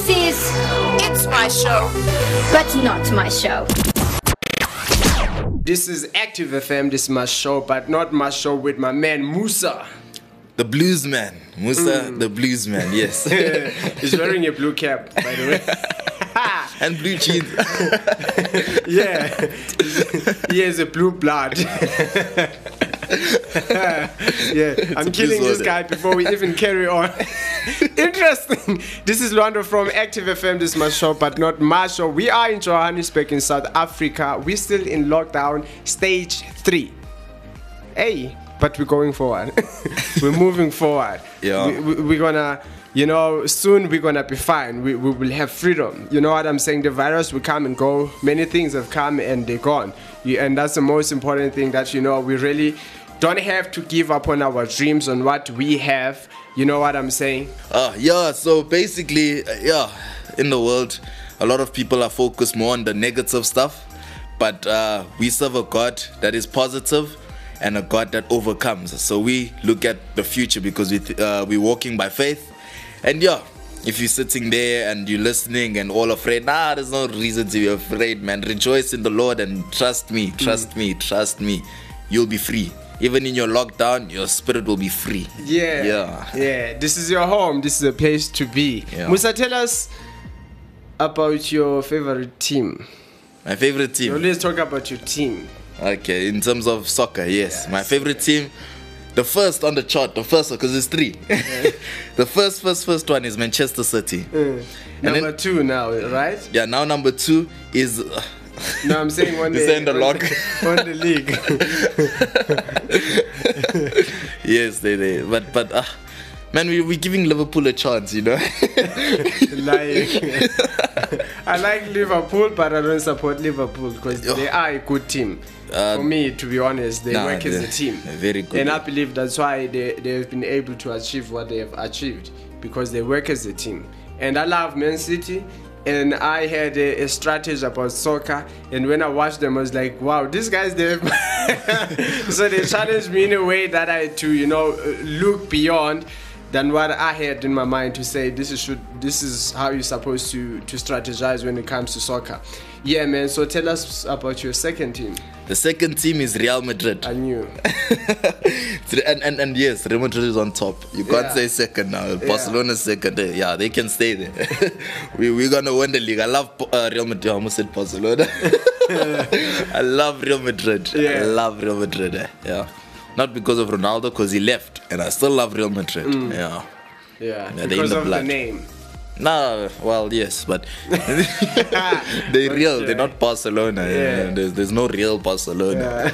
This is It's My Show, but not my show. This is Active FM, this is my show, but not my show with my man Musa. The blues man, Musa, the blues man, yes. He's wearing a blue cap, by the way. And blue jeans. Yeah, he has a blue blood. Yeah, I'm killing this guy before we even carry on. Interesting. This is Luando from Active FM. This is my show, but not my show. We are in Johannesburg in South Africa. We're still in lockdown, stage 3. Hey, but we're going forward. We're moving forward. Yeah. We're gonna, soon we're gonna be fine. We will have freedom. You know what I'm saying? The virus will come and go. Many things have come and they're gone. And that's the most important thing, that we really don't have to give up on our dreams, on what we have. You know what I'm saying? So basically, in the world, a lot of people are focused more on the negative stuff, but we serve a God that is positive and a God that overcomes. So we look at the future because we're walking by faith. And if you're sitting there and you're listening and all afraid, there's no reason to be afraid, man. Rejoice in the Lord and trust me, trust me. You'll be free. Even in your lockdown, your spirit will be free. Yeah. This is your home. This is a place to be. Yeah. Musa, tell us about your favorite team. My favorite team. So let's talk about your team. Okay, in terms of soccer, yes. My favorite team, the first on the chart, because it's 3. The first one is Manchester City. Number 2 now, right? Yeah, now number 2 is... No, I'm saying on Is the, in the lock. On the league. Yes, they. But man, we're giving Liverpool a chance, Like, I like Liverpool, but I don't support Liverpool because they are a good team. For me, to be honest, they work as a team. Very good. And I believe that's why they've been able to achieve what they have achieved, because they work as a team. And I love Man City. And I had a strategy about soccer, and when I watched them, I was like, wow, these guys, so they challenged me in a way that I had to, look beyond than what I had in my mind to say, this is how you're supposed to strategize when it comes to soccer. Yeah, man, so tell us about your second team. The second team is Real Madrid. I knew. and yes, Real Madrid is on top. You can't say second now. Barcelona's second. Yeah, they can stay there. We're going to win the league. I love Real Madrid. I almost said Barcelona. I love Real Madrid. Yeah. I love Real Madrid. Yeah. Not because of Ronaldo, because he left. And I still love Real Madrid. Yeah, because of the name. No, well, yes, but they're real. They're not Barcelona. Yeah. There's no real Barcelona.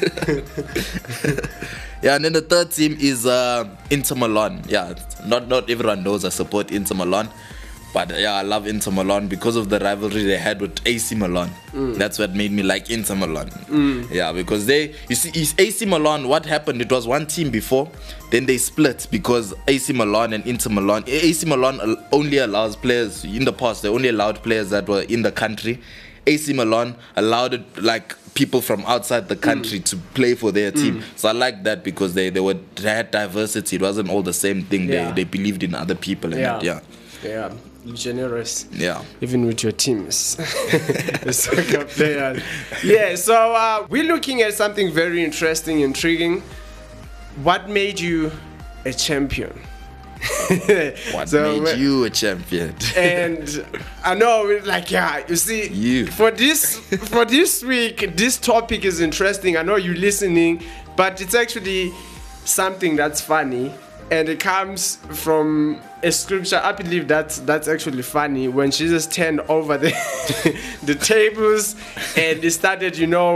Yeah, and then the third team is Inter Milan. Yeah, not everyone knows I support Inter Milan, but I love Inter Milan because of the rivalry they had with AC Milan. That's what made me like Inter Milan. Yeah, because AC Milan, what happened? It was one team before, then they split because AC Milan and Inter Milan. AC Milan only allows players, in the past, they only allowed players that were in the country. AC Milan allowed people from outside the country to play for their team. So I like that because they had diversity. It wasn't all the same thing. They believed in other people. And Yeah, generous. Yeah. Even with your teams. The soccer players. Yeah, so we're looking at something very interesting, intriguing. What made you a champion? What made you a champion? And I know, you see, for this week, this topic is interesting. I know you're listening, but it's actually something that's funny. And it comes from a scripture. I believe that's actually funny. When Jesus turned over the tables and he started,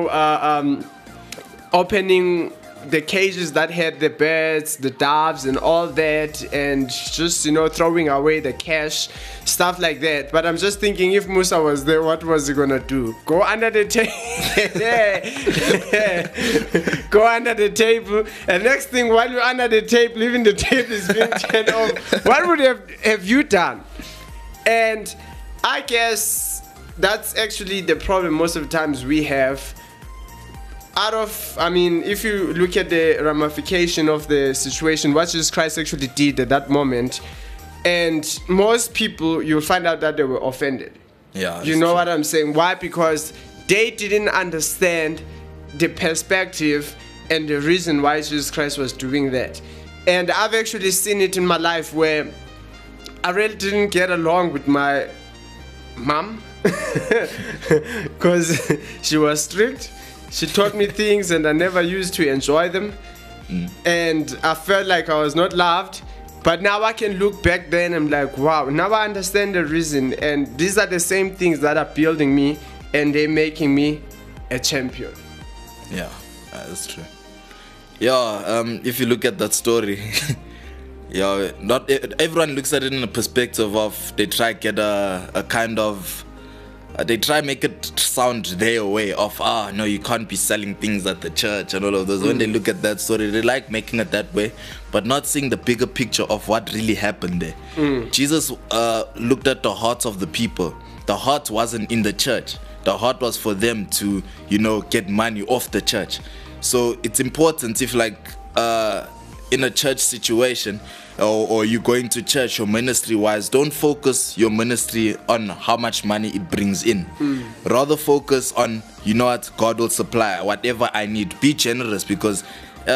opening the cages that had the birds, the doves, and all that, and just throwing away the cash, stuff like that. But I'm just thinking, if Musa was there, what was he gonna do? Go under the table, go under the table, and next thing, while you're under the table, even the table is being turned over. What would have you done? And I guess that's actually the problem most of the times we have. If you look at the ramification of the situation, what Jesus Christ actually did at that moment, And most people, you'll find out that they were offended. Yeah. You know what I'm saying? Why? Because they didn't understand the perspective and the reason why Jesus Christ was doing that. And I've actually seen it in my life where I really didn't get along with my mom because she was strict. She taught me things and I never used to enjoy them. And I felt like I was not loved. But now I can look back then and I'm like, wow, now I understand the reason. And these are the same things that are building me and they're making me a champion. Yeah, that's true. Yeah, if you look at that story, yeah, not everyone looks at it in a perspective of they try get a kind of they try make it sound their way of no, you can't be selling things at the church and all of those. When they look at that story, they like making it that way, but not seeing the bigger picture of what really happened there. Jesus looked at the hearts of the people. The heart wasn't in the church. The heart was for them to, get money off the church. So it's important if in a church situation or you going to church or ministry wise, don't focus your ministry on how much money it brings in. Rather focus on, what, God will supply whatever I need. Be generous because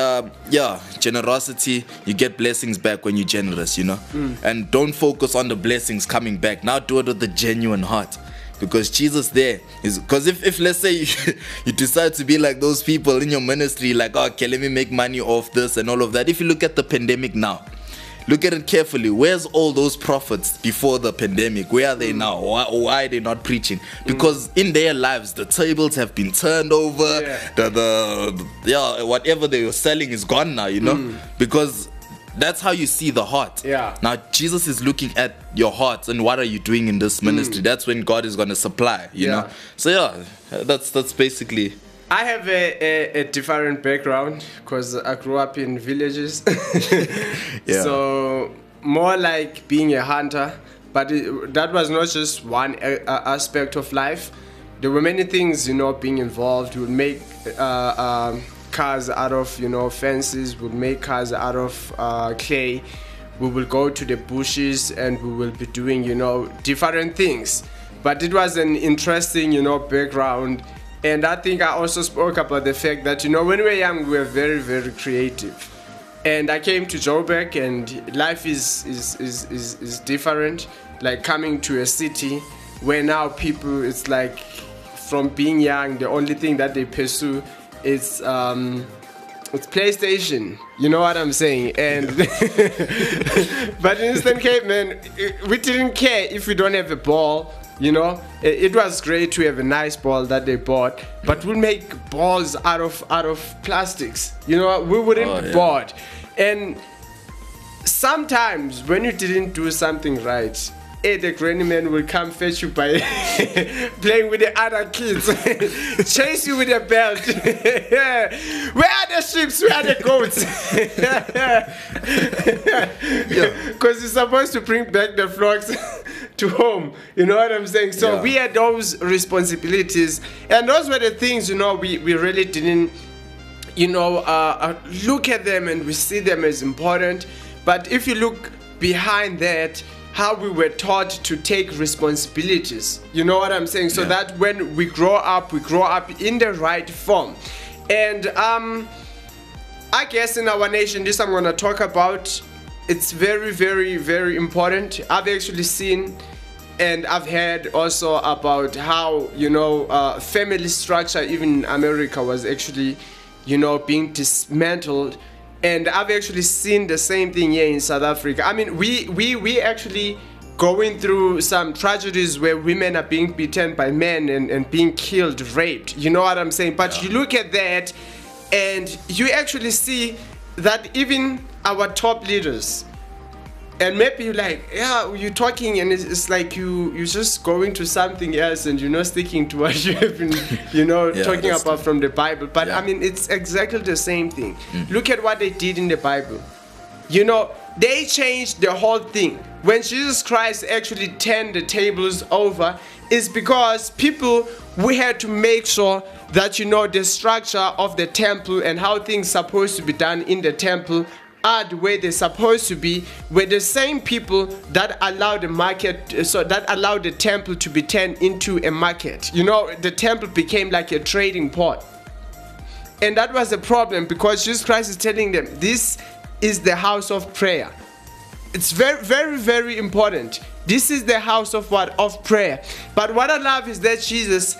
generosity, you get blessings back when you're generous, and don't focus on the blessings coming back. Now do it with a genuine heart. Because Jesus there is, because if let's say you decide to be like those people in your ministry, like, okay, let me make money off this and all of that. If you look at the pandemic now, look at it carefully. Where's all those prophets before the pandemic? Where are they now? Why are they not preaching? Because in their lives, the tables have been turned over. The whatever they were selling is gone now, because that's how you see the heart. Yeah. Now Jesus is looking at your heart and what are you doing in this ministry. That's when God is going to supply. You know. So that's basically. I have a different background because I grew up in villages. So more like being a hunter, but that was not just one aspect of life. There were many things, being involved. We would make cars out of, fences. We'd make cars out of clay. We will go to the bushes and we will be doing, different things. But it was an interesting, background. And I think I also spoke about the fact that, when we were young, we were very, very creative. And I came to Joburg and life is different. Like coming to a city where now people, it's like from being young, the only thing that they pursue is it's PlayStation. You know what I'm saying? And but in Eastern Cape, man, we didn't care if we don't have a ball. It was great to have a nice ball that they bought, but we'll make balls out of plastics. We wouldn't be bored. And sometimes when you didn't do something right, the granny man will come fetch you by playing with the other kids, chase you with a belt. Where are the sheep? Where are the goats? Because you're supposed to bring back the flocks to home. You know what I'm saying? So we had those responsibilities, and those were the things, we really didn't, look at them and we see them as important. But if you look behind that, how we were taught to take responsibilities. You know what I'm saying? So that when we grow up in the right form. And I guess in our nation, this I'm going to talk about, it's very, very, very important. I've actually seen and I've heard also about how, family structure, even in America, was actually, being dismantled. And I've actually seen the same thing here in South Africa. I mean, we actually going through some tragedies where women are being beaten by men and being killed, raped. You know what I'm saying? But you look at that and you actually see that even our top leaders, and maybe you're like, you're talking and it's like you're just going to something else and you're not sticking to what you have been, talking about from the Bible. But I mean, it's exactly the same thing. Look at what they did in the Bible. They changed the whole thing. When Jesus Christ actually turned the tables over, it's because we had to make sure that, the structure of the temple and how things supposed to be done in the temple are the way they're supposed to be were the same people that allowed the market, so that allowed the temple to be turned into a market. You know, the temple became like a trading port. And that was the problem, because Jesus Christ is telling them, this is the house of prayer. It's very, very, very important. This is the house of what? Of prayer. But what I love is that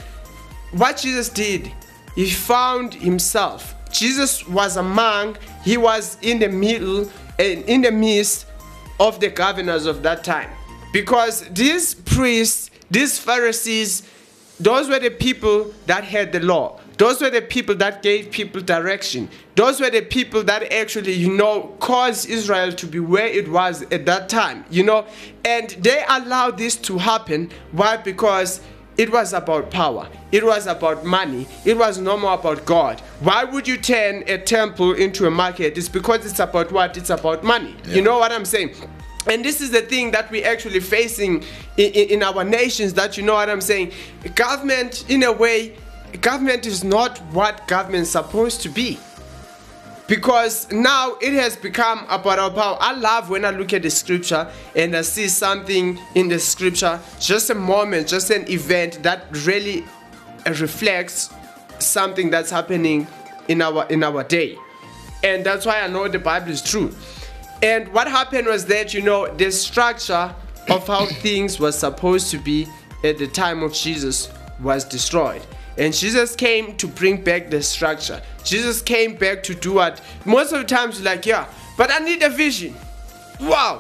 what Jesus did, he found himself. Jesus was he was in the middle and in the midst of the governors of that time. Because these priests, these Pharisees, those were the people that had the law. Those were the people that gave people direction. Those were the people that actually, caused Israel to be where it was at that time, And they allowed this to happen. Why? Because it was about power. It was about money. It was no more about God. Why would you turn a temple into a market? It's because it's about what? It's about money. Yeah. You know what I'm saying? And this is the thing that we're actually facing in our nations, that, you know what I'm saying? Government, in a way, government is not what government's supposed to be. Because now it has become about our power. I love when I look at the scripture and I see something in the scripture, just a moment, just an event that really reflects something that's happening in our day. And that's why I know the Bible is true. And what happened was that, the structure of how things were supposed to be at the time of Jesus was destroyed. And Jesus came to bring back the structure. Jesus came back to do what? Most of the times, like, yeah, but I need a vision. Wow.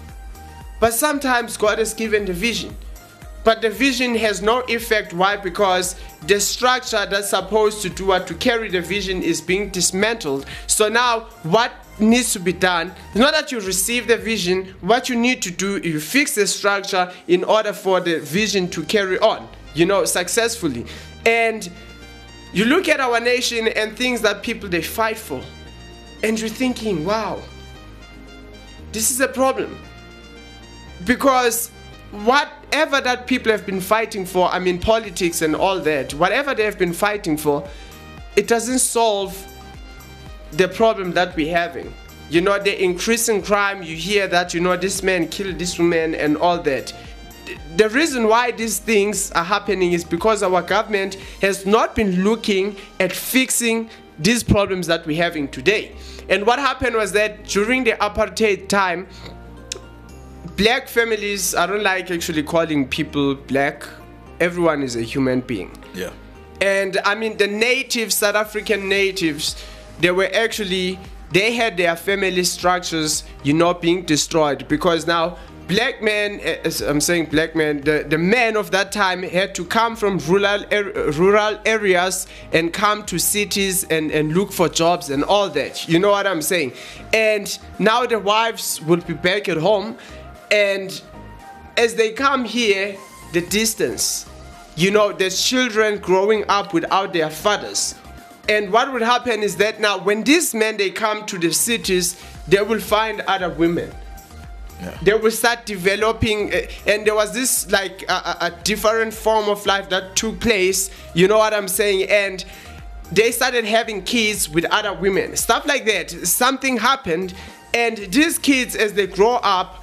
But sometimes God has given the vision. But the vision has no effect. Why? Because the structure that's supposed to do what? To carry the vision is being dismantled. So now, what needs to be done? It's not that you receive the vision. What you need to do, you fix the structure in order for the vision to carry on, successfully. And you look at our nation and things that people, they fight for. And you're thinking, wow, this is a problem. Because whatever that people have been fighting for, politics and all that, whatever they have been fighting for, it doesn't solve the problem that we're having. The increasing crime, you hear that, this man killed this woman and all that. The reason why these things are happening is because our government has not been looking at fixing these problems that we're having today. And what happened was that during the apartheid time, black families, I don't like actually calling people black. Everyone is a human being. Yeah. And the natives, South African natives, they had their family structures, being destroyed, because now black men, I'm saying black men, the men of that time had to come from rural areas and come to cities and look for jobs and all that. You know what I'm saying? And now the wives will be back at home, and as they come here, the distance, the children growing up without their fathers. And what would happen is that now when these men, they come to the cities, they will find other women. Yeah. They will start developing, and there was this like a different form of life that took place, you know what I'm saying? And they started having kids with other women, stuff like that. Something happened, and these kids, as they grew up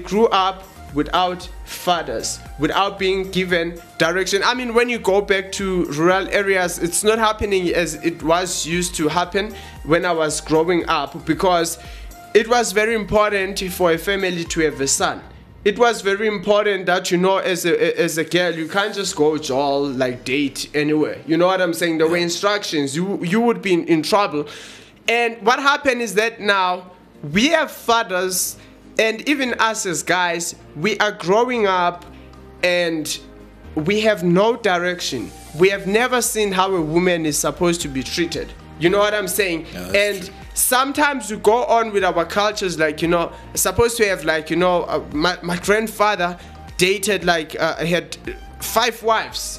without fathers, without being given direction. When you go back to rural areas, it's not happening as it was used to happen when I was growing up, because it was very important for a family to have a son. It was very important that, as a girl, you can't just go date anywhere. You know what I'm saying? There were instructions. You would be in trouble. And what happened is that now we have fathers, and even us as guys, we are growing up and we have no direction. We have never seen how a woman is supposed to be treated. You know what I'm saying? Yeah, and true. Sometimes we go on with our cultures, supposed to have my grandfather dated had 5 wives.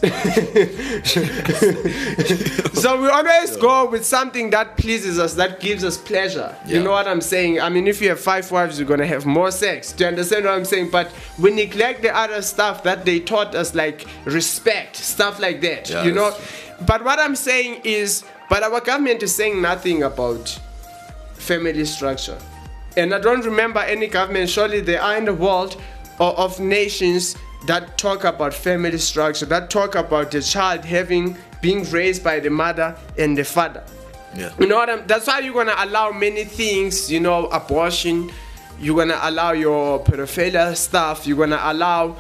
So we always go with something that pleases us, that gives us pleasure. Yeah. You know what I'm saying? If you have 5 wives, you're gonna have more sex. Do you understand what I'm saying? But we neglect the other stuff that they taught us, like respect, stuff like that. Yeah, But what I'm saying is, but our government is saying nothing about family structure. And I don't remember any government. Surely there are in the world of nations that talk about family structure, that talk about the child being raised by the mother and the father. Yeah. You know that's why you're gonna allow many things, abortion, you're gonna allow your pedophilia stuff, you're gonna allow,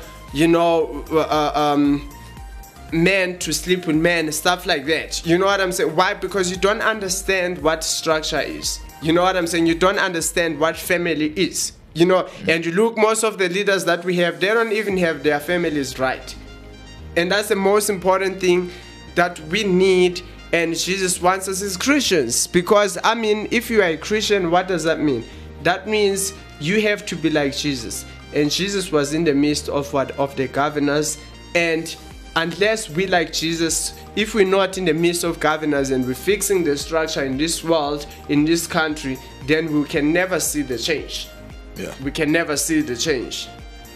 men to sleep with men, stuff like that. You know what I'm saying? Why? Because you don't understand what structure is. You know what I'm saying? You don't understand what family is. And you look, most of the leaders that we have, they don't even have their families right. And that's the most important thing that we need. And Jesus wants us as Christians. Because, if you are a Christian, what does that mean? That means you have to be like Jesus. And Jesus was in the midst of the governors. And unless we like Jesus, if we're not in the midst of governors and we're fixing the structure in this world, in this country, then we can never see the change. Yeah. We can never see the change.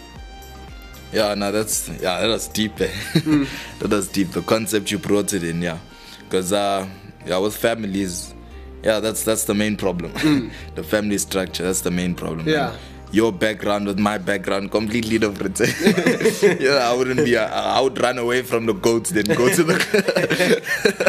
Yeah, no, that was deep. That was deep. The concept you brought it in, because with families, that's the main problem. The family structure, that's the main problem. Yeah. Your background with my background completely different. I would run away from the goats than go to the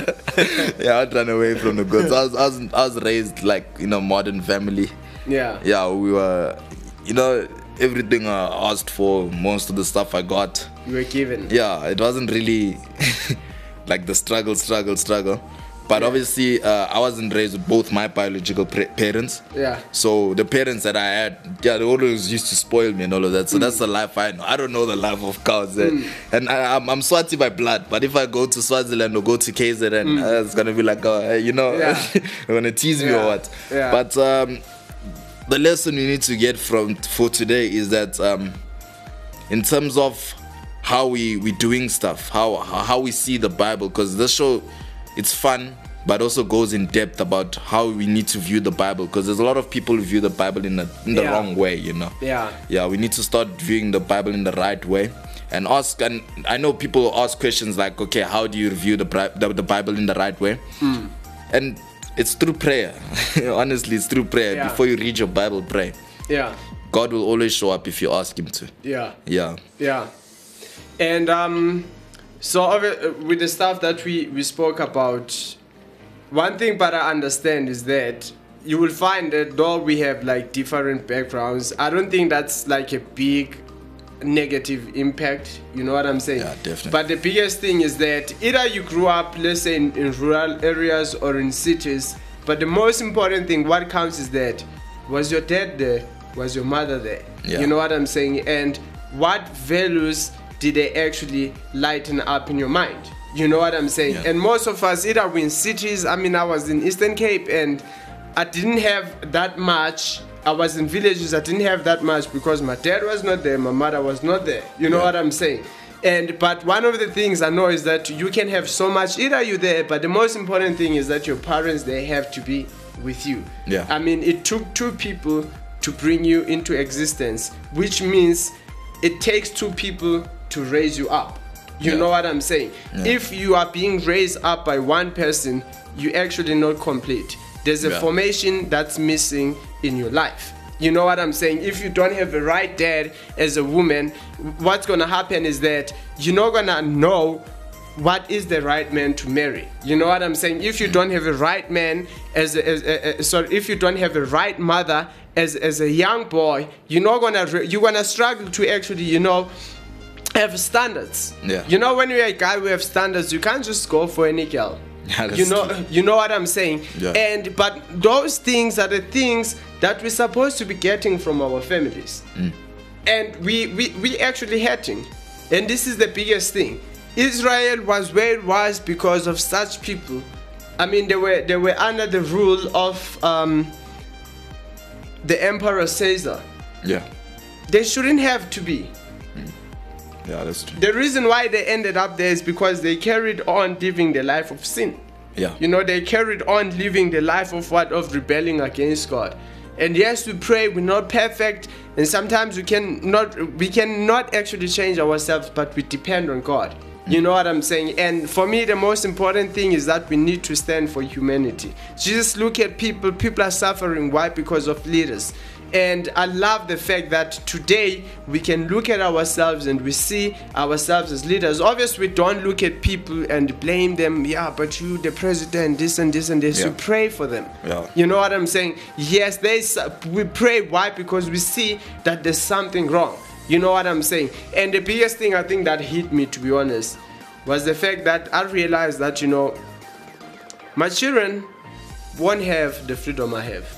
I'd run away from the goats. I was raised like modern family. Yeah, we were, everything I asked for, most of the stuff I got. You were given. Yeah, it wasn't really like the struggle. But obviously, I wasn't raised with both my biological parents. Yeah. So the parents that I had, they always used to spoil me and all of that. So that's the life I know. I don't know the life of cows. And I'm Swati by blood. But if I go to Swaziland or go to KZN, it's going to be like, they're going to tease me or what. Yeah. But the lesson we need to get for today is that in terms of how we doing stuff, how we see the Bible, because this show, it's fun, but also goes in depth about how we need to view the Bible, because there's a lot of people who view the Bible in the wrong way, Yeah, we need to start viewing the Bible in the right way and ask. And I know people ask questions like, okay, how do you view the Bible in the right way? And it's through prayer. Honestly, it's through prayer. Yeah. Before you read your Bible, pray. Yeah. God will always show up if you ask Him to. Yeah. And so with the stuff that we spoke about, one thing but I understand is that you will find that though we have like different backgrounds, I don't think that's like a big negative impact. You know what I'm saying? Yeah, definitely. But the biggest thing is that either you grew up, let's say, in rural areas or in cities, but the most important thing, what counts is that, was your dad there? Was your mother there? Yeah. You know what I'm saying? And what values did they actually lighten up in your mind? You know what I'm saying? Yeah. And most of us, either we're in cities, I was in Eastern Cape and I didn't have that much. I was in villages, I didn't have that much because my dad was not there, my mother was not there. You know what I'm saying? But one of the things I know is that you can have so much, either you're there, but the most important thing is that your parents, they have to be with you. Yeah. It took two people to bring you into existence, which means it takes two people to raise you up. You know what I'm saying? Yeah. If you are being raised up by one person, you're actually not complete. There's a formation that's missing in your life. You know what I'm saying? If you don't have the right dad as a woman, what's going to happen is that you're not going to know what is the right man to marry. You know what I'm saying? If you don't have a right man if you don't have a right mother as a young boy, you're gonna struggle to actually, have standards. Yeah. When you're a guy who have standards, you can't just go for any girl. Yeah, you know what I'm saying? Yeah. But those things are the things that we're supposed to be getting from our families. And we actually hating. And this is the biggest thing. Israel was where it was because of such people. They were under the rule of the Emperor Caesar. Yeah. They shouldn't have to be. Yeah, that's true. The reason why they ended up there is because they carried on living the life of sin. Yeah. They carried on living the life of rebelling against God. And yes, we pray, we're not perfect, and sometimes we cannot actually change ourselves, but we depend on God. You know what I'm saying? And for me, the most important thing is that we need to stand for humanity. Jesus, look at people are suffering. Why? Because of leaders. And I love the fact that today we can look at ourselves and we see ourselves as leaders. Obviously, we don't look at people and blame them. Yeah, but you, the president, this and this and this. Yeah. We pray for them. Yeah. You know what I'm saying? Yes, we pray. Why? Because we see that there's something wrong. You know what I'm saying? And the biggest thing I think that hit me, to be honest, was the fact that I realized that, my children won't have the freedom I have.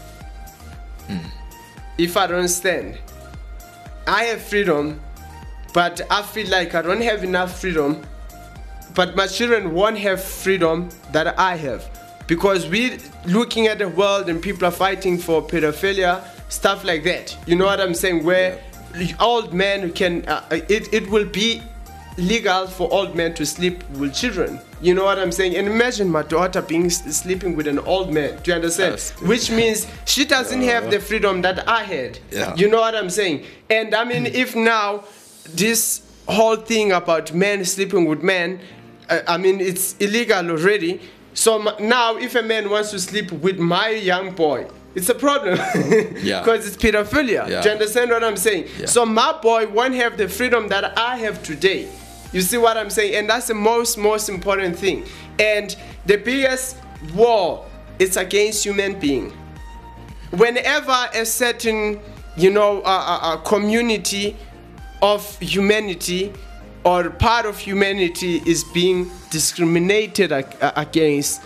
If I don't stand. I have freedom, but I feel like I don't have enough freedom, but my children won't have freedom that I have. Because we looking at the world and people are fighting for pedophilia, stuff like that. You know what I'm saying? Where old men can, it will be legal for old men to sleep with children. You know what I'm saying? And imagine my daughter sleeping with an old man. Do you understand? Yes. Which means she doesn't have the freedom that I had. Yeah. You know what I'm saying? And I mean, if now this whole thing about men sleeping with men, I mean, it's illegal already. So now if a man wants to sleep with my young boy, it's a problem. Yeah. Because it's pedophilia. Yeah. Do you understand what I'm saying? Yeah. So my boy won't have the freedom that I have today. You see what I'm saying? And that's the most important thing. And the biggest war is against human being. Whenever a certain, a community of humanity or part of humanity is being discriminated against,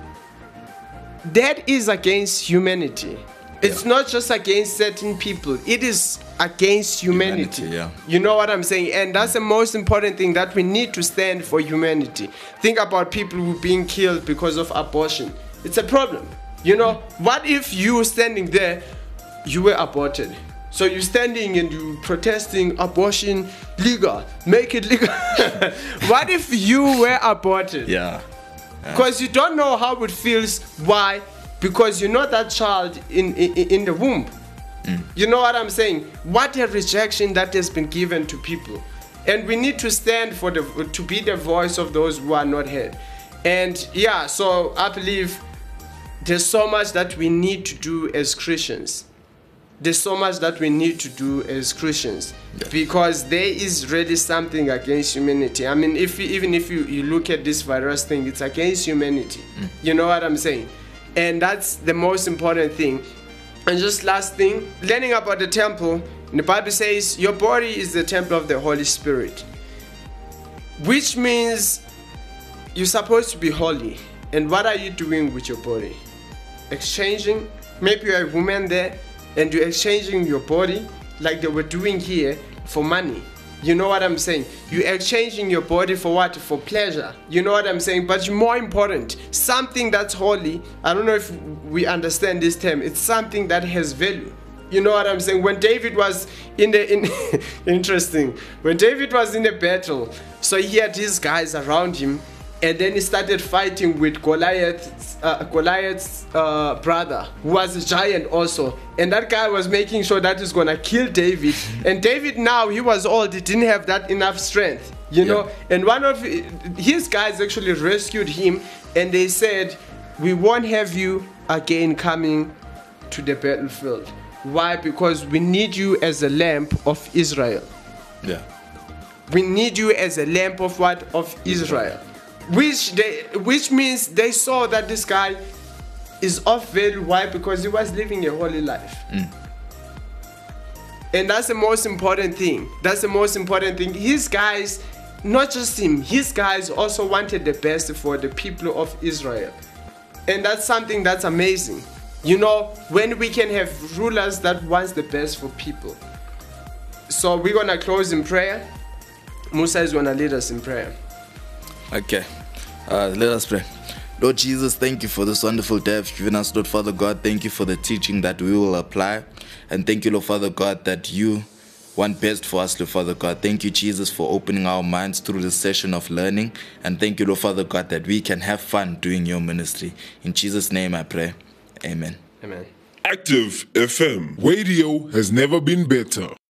that is against humanity. It's not just against certain people. It is against humanity. Yeah. You know what I'm saying? And that's the most important thing, that we need to stand for humanity. Think about people who are being killed because of abortion. It's a problem. What if you standing there, you were aborted? So you're standing and you protesting abortion legal, make it legal. What if you were aborted? Yeah. Because you don't know how it feels. Why? Because you're not that child in the womb. You know what I'm saying? What a rejection that has been given to people. And we need to stand to be the voice of those who are not heard. And so I believe there's so much that we need to do as Christians. There's so much that we need to do as Christians. Yes. Because there is really something against humanity. I mean, even if you look at this virus thing, it's against humanity. You know what I'm saying? And that's the most important thing. And just last thing, learning about the temple, the Bible says your body is the temple of the Holy Spirit. Which means you're supposed to be holy. And what are you doing with your body? Exchanging, maybe you're a woman there and you're exchanging your body like they were doing here for money. You know what I'm saying? You're exchanging your body for what? For pleasure. You know what I'm saying? But more important, something that's holy, I don't know if we understand this term, it's something that has value. You know what I'm saying? When David was interesting, when David was in a battle, so he had these guys around him, and then he started fighting with Goliath's brother, who was a giant also. And that guy was making sure that he's gonna kill David. And David now, he was old, he didn't have that enough strength, you know. And one of his guys actually rescued him, and they said, we won't have you again coming to the battlefield. Why? Because we need you as a lamp of Israel. Yeah. We need you as a lamp of what? Of Israel. Which means they saw that this guy is of value. Why? Because he was living a holy life. And that's the most important thing. That's the most important thing. His guys, not just him, his guys also wanted the best for the people of Israel. And that's something that's amazing. You know, when we can have rulers that wants the best for people. So we're going to close in prayer. Musa is going to lead us in prayer. Okay, let us pray. Lord Jesus, thank you for this wonderful day you've given us, Lord Father God. Thank you for the teaching that we will apply. And thank you, Lord Father God, that you want best for us, Lord Father God. Thank you, Jesus, for opening our minds through this session of learning. And thank you, Lord Father God, that we can have fun doing your ministry. In Jesus' name I pray. Amen. Amen. Active FM. Radio has never been better.